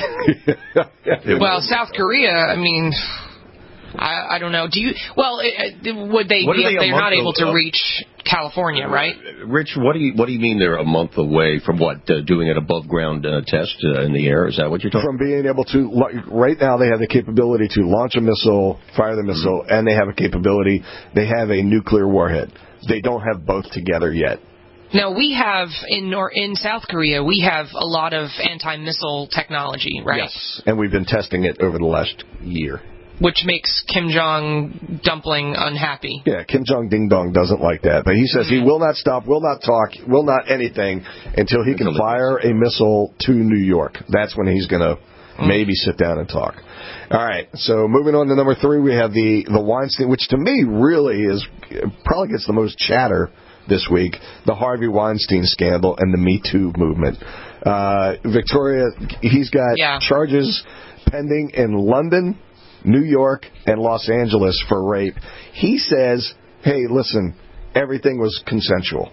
Well, South Korea, I mean, I, I don't know. Do you? Well, it, would they? What Be, are they a they're not month able to of- reach California, right? Rich, what do you what do you mean they're a month away from what uh, doing an above ground uh, test uh, in the air? Is that what you're talking? From being able to, right now they have the capability to launch a missile, fire the missile, mm-hmm. and they have a capability, they have a nuclear warhead. They don't have both together yet. Now, we have, in or in South Korea, we have a lot of anti-missile technology, right? Yes, and we've been testing it over the last year. Which makes Kim Jong Dumpling unhappy. Yeah, Kim Jong Ding Dong doesn't like that. But he says he will not stop, will not talk, will not anything until he can fire a missile to New York. That's when he's going to maybe sit down and talk. All right, so moving on to number three, we have the, the Weinstein, which to me really is probably gets the most chatter this week, the Harvey Weinstein scandal and the Me Too movement. Uh, Victoria, he's got yeah. charges pending in London, New York, and Los Angeles for rape. He says, hey, listen, everything was consensual.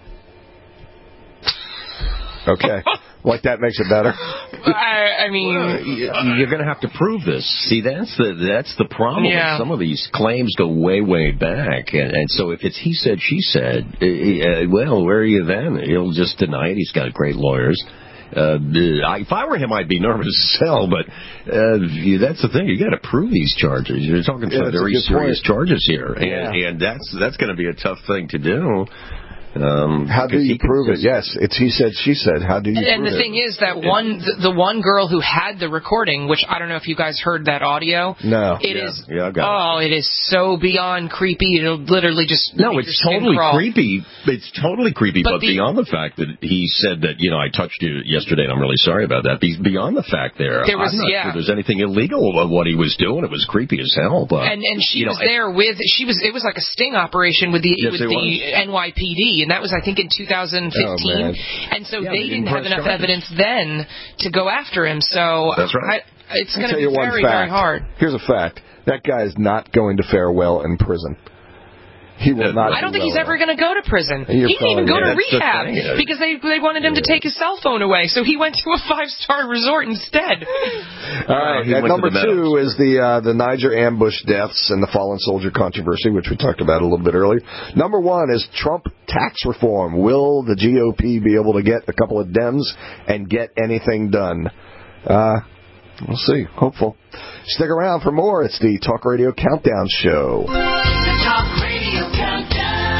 Okay. Like that makes it better? I, I mean... Well, you're going to have to prove this. See, that's the that's the problem. Yeah. Some of these claims go way, way back. And, and so if it's he said, she said, uh, well, where are you then? He'll just deny it. He's got great lawyers. Uh, I, if I were him, I'd be nervous as hell, but uh, that's the thing. You got to prove these charges. You're talking yeah, some very serious point. charges here, yeah. and, and that's that's going to be a tough thing to do. Um, How do you prove it? Yes, it's he said, she said. How do you And, and prove the it? thing is that one, the, the one girl who had the recording, which I don't know if you guys heard that audio. No. It yeah. is. Yeah, I got oh, it is so beyond creepy. It'll literally just. No, make it's your skin totally crawl. creepy. It's totally creepy. But But, the- beyond the fact that he said that, you know, I touched you yesterday, and I'm really sorry about that. Be- Beyond the fact there, There was- I'm not yeah. sure there's anything illegal about what he was doing. It was creepy as hell. But And and she you know, was there with she was it was like a sting operation with the Yes, with it the was. N Y P D, and that was I think in two thousand fifteen. Oh, man. And so Yeah, they they didn't didn't have press enough charges. evidence then to go after him. So That's right. I, it's I'll going to tell be you one very fact. very hard. Here's a fact. That guy is not going to fare well in prison. He will not. I don't do think he's well. ever going to go to prison. You're He didn't even go probably- to that's the rehab thing. because they they wanted him to take his cell phone away. So he went to a five star resort instead. All right. he At went to number the two is the uh, the Niger ambush deaths and the fallen soldier controversy, which we talked about a little bit earlier. Number one is Trump tax reform. Will the G O P be able to get a couple of Dems and get anything done? Uh, we'll see. Hopeful. Stick around for more. It's the Talk Radio Countdown Show. The Talk Radio Countdown.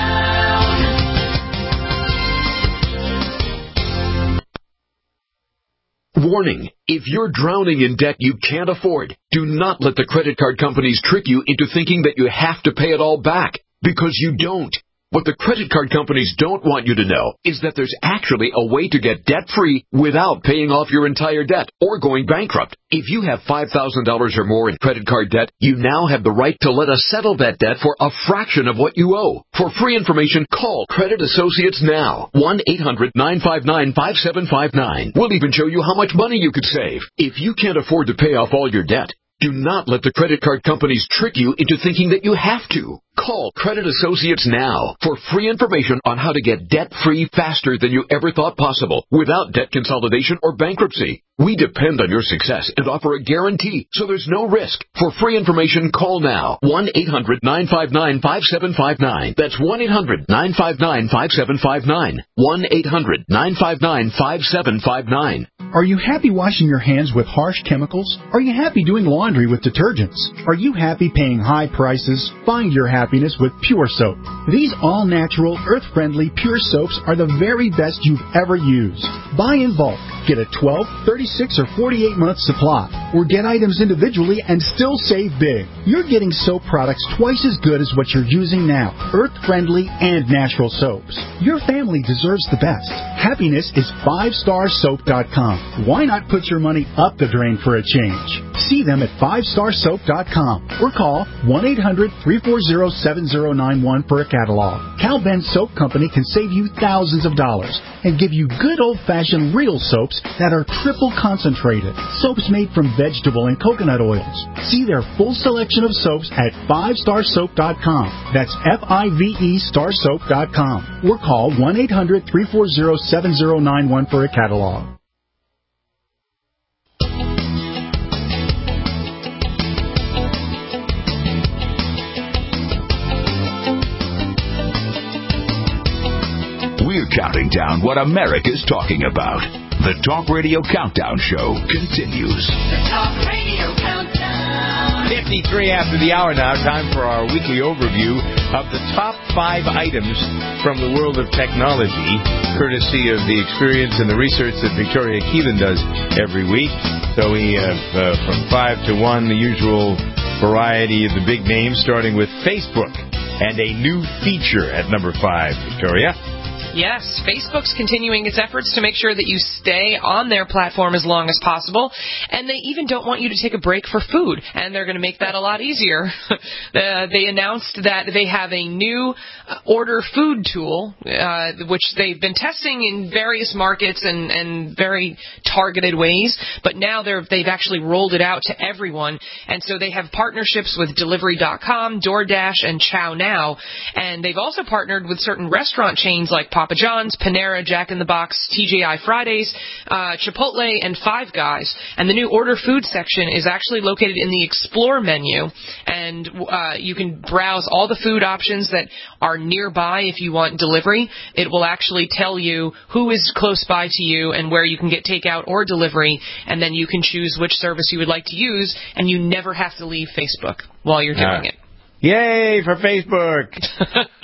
Warning, if you're drowning in debt you can't afford, do not let the credit card companies trick you into thinking that you have to pay it all back, because you don't. What the credit card companies don't want you to know is that there's actually a way to get debt-free without paying off your entire debt or going bankrupt. If you have five thousand dollars or more in credit card debt, you now have the right to let us settle that debt for a fraction of what you owe. For free information, call Credit Associates now. one eight hundred nine five nine five seven five nine. We'll even show you how much money you could save. If you can't afford to pay off all your debt, do not let the credit card companies trick you into thinking that you have to. Call Credit Associates now for free information on how to get debt-free faster than you ever thought possible without debt consolidation or bankruptcy. We depend on your success and offer a guarantee, so there's no risk. For free information, call now. one eight hundred nine five nine five seven five nine. That's one eight hundred nine five nine five seven five nine. one eight hundred nine five nine five seven five nine. Are you happy washing your hands with harsh chemicals? Are you happy doing laundry with detergents? Are you happy paying high prices? Find your happiness with Pure Soap. These all-natural, earth-friendly Pure Soaps are the very best you've ever used. Buy in bulk. Get a twelve, thirty-six, or forty-eight month supply. Or get items individually and still save big. You're getting soap products twice as good as what you're using now. Earth-friendly and natural soaps. Your family deserves the best. Happiness is five star soap dot com. Why not put your money up the drain for a change? See them at five star soap dot com or call one eight hundred three four zero seven zero nine one for a catalog. Cal Ben Soap Company can save you thousands of dollars and give you good old-fashioned real soaps that are triple concentrated. Soaps made from vegetable and coconut oils. See their full selection of soaps at five star soap dot com. That's F I V E star soap dot com. Or call one eight hundred three four zero seven zero nine one for a catalog. We're counting down what America's talking about. The Talk Radio Countdown Show continues. The Talk Radio Countdown. fifty-three after the hour now. Time for our weekly overview of the top five items from the world of technology, courtesy of the experience and the research that Victoria Keelan does every week. So we have uh, from five to one, the usual variety of the big names, starting with Facebook and a new feature at number five. Victoria? Yes, Facebook's continuing its efforts to make sure that you stay on their platform as long as possible, and they even don't want you to take a break for food, and they're going to make that a lot easier. uh, they announced that they have a new uh, order food tool, uh, which they've been testing in various markets and, and very targeted ways, but now they're, they've actually rolled it out to everyone, and so they have partnerships with Delivery dot com, DoorDash, and Chow Now, and they've also partnered with certain restaurant chains like Papa John's, Panera, Jack in the Box, T G I Fridays, uh, Chipotle, and Five Guys. And the new order food section is actually located in the Explore menu, and uh, you can browse all the food options that are nearby if you want delivery. It will actually tell you who is close by to you and where you can get takeout or delivery, and then you can choose which service you would like to use, and you never have to leave Facebook while you're doing Uh, it. Yay for Facebook!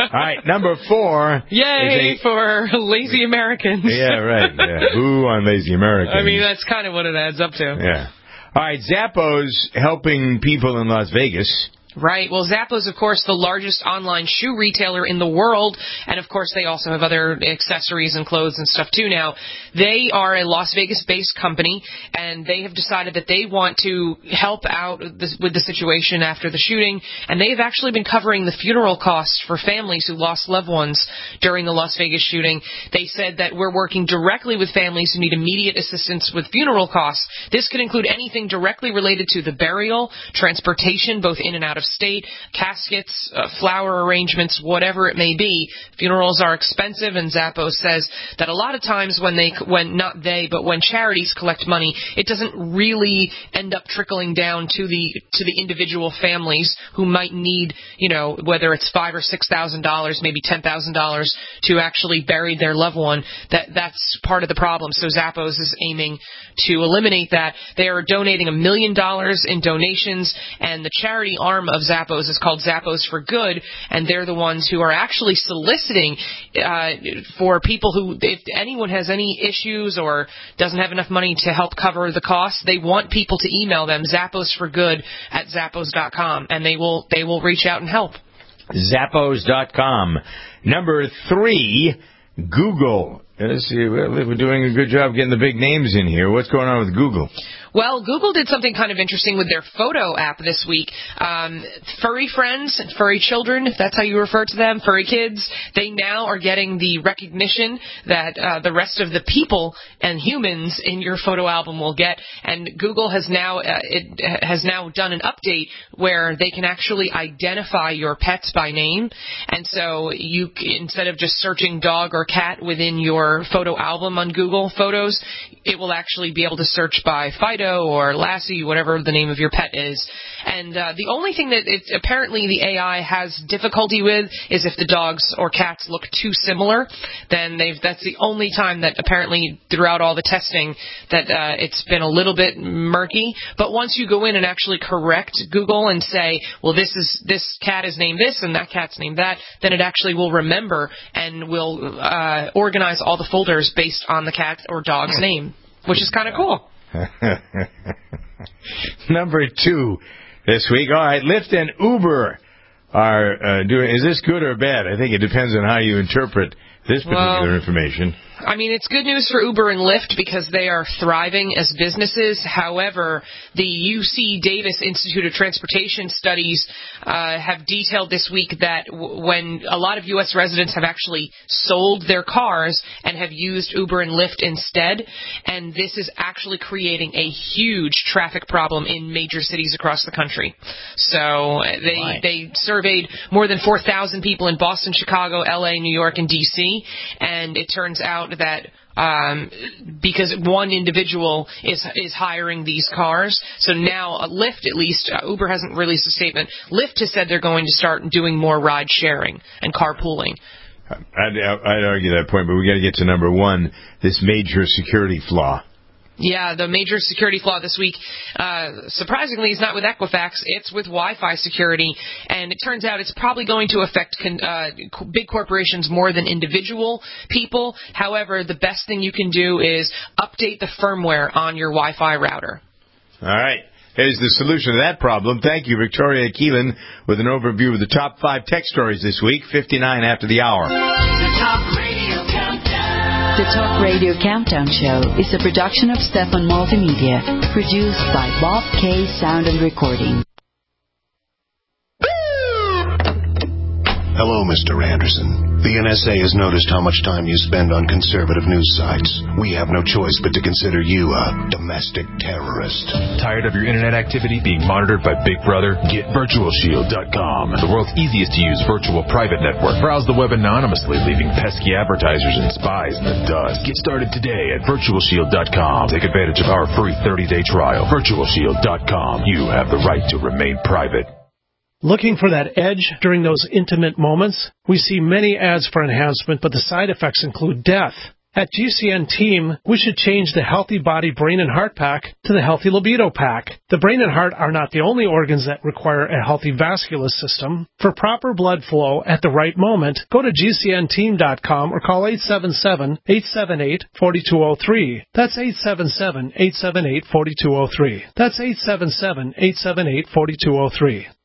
right, number four. Yay is a, for lazy Americans. Yeah, right. Yeah. Boo on lazy Americans. I mean, that's kind of what it adds up to. Yeah. All right, Zappos helping people in Las Vegas. Right. Well, Zappos, of course, the largest online shoe retailer in the world, and of course they also have other accessories and clothes and stuff too now. They are a Las Vegas-based company, and they have decided that they want to help out this, with the situation after the shooting, and they've actually been covering the funeral costs for families who lost loved ones during the Las Vegas shooting. They said that we're working directly with families who need immediate assistance with funeral costs. This could include anything directly related to the burial, transportation, both in and out of state, caskets, uh, flower arrangements, whatever it may be. Funerals are expensive, and Zappos says that a lot of times when they, when not they, but when charities collect money, it doesn't really end up trickling down to the to the individual families who might need, you know, whether it's five or six thousand dollars, maybe ten thousand dollars to actually bury their loved one. That that's part of the problem. So Zappos is aiming to eliminate that. They are donating a million dollars in donations, and the charity arm of Zappos is called Zappos for Good, and they're the ones who are actually soliciting uh, for people who, if anyone has any issues or doesn't have enough money to help cover the costs, they want people to email them Zappos for Good at Zappos dot com, and they will they will reach out and help. Zappos dot com. Number three, Google. Let's see, we're doing a good job getting the big names in here. What's going on with Google? Well, Google did something kind of interesting with their photo app this week. Um, furry friends, furry children, if that's how you refer to them, furry kids, they now are getting the recognition that uh, the rest of the people and humans in your photo album will get. And Google has now uh, it has now done an update where they can actually identify your pets by name. And so you, instead of just searching dog or cat within your photo album on Google Photos, it will actually be able to search by Fido or Lassie, whatever the name of your pet is. And uh, the only thing that it, apparently the A I has difficulty with is if the dogs or cats look too similar. Then they've that's the only time that apparently throughout all the testing that uh, it's been a little bit murky. But once you go in and actually correct Google and say, well, this is this cat is named this and that cat's named that, then it actually will remember and will uh, organize all the folders based on the cat or dog's name, which is kind of cool. Number two this week. All right, Lyft and Uber are uh, doing. Is this good or bad? I think it depends on how you interpret this particular well, information. I mean, it's good news for Uber and Lyft because they are thriving as businesses. However, the U C Davis Institute of Transportation Studies uh, have detailed this week that w- when a lot of U S residents have actually sold their cars and have used Uber and Lyft instead, and this is actually creating a huge traffic problem in major cities across the country. So they Why? they surveyed more than four thousand people in Boston, Chicago, L A, New York, and D C, and it turns out that um, because one individual is is hiring these cars, so now uh, Lyft, at least, uh, Uber hasn't released a statement. Lyft has said they're going to start doing more ride sharing and carpooling. I'd, I'd argue that point, but we got to get to number one, this major security flaw. Yeah, the major security flaw this week, uh, surprisingly, is not with Equifax. It's with Wi-Fi security, and it turns out it's probably going to affect con- uh, big corporations more than individual people. However, the best thing you can do is update the firmware on your Wi-Fi router. All right. Here's the solution to that problem. Thank you, Victoria Keelan, with an overview of the top five tech stories this week, fifty-nine after the hour. The Talk Radio Countdown. The Talk Radio Countdown Show is a production of Stefan Multimedia, produced by Bob K. Sound and Recording. Hello, Mister Anderson. The N S A has noticed how much time you spend on conservative news sites. We have no choice but to consider you a domestic terrorist. Tired of your internet activity being monitored by Big Brother? Get Virtual Shield dot com, the world's easiest to use virtual private network. Browse the web anonymously, leaving pesky advertisers and spies in the dust. Get started today at Virtual Shield dot com. Take advantage of our free thirty-day trial. Virtual Shield dot com. You have the right to remain private. Looking for that edge during those intimate moments? We see many ads for enhancement, but the side effects include death. At G C N Team, we should change the Healthy Body, Brain, and Heart Pack to the Healthy Libido Pack. The brain and heart are not the only organs that require a healthy vascular system. For proper blood flow at the right moment, go to G C N team dot com or call eight seven seven, eight seven eight, four two zero three. That's eight seven seven, eight seven eight, four two zero three. That's eight seven seven, eight seven eight, four two zero three.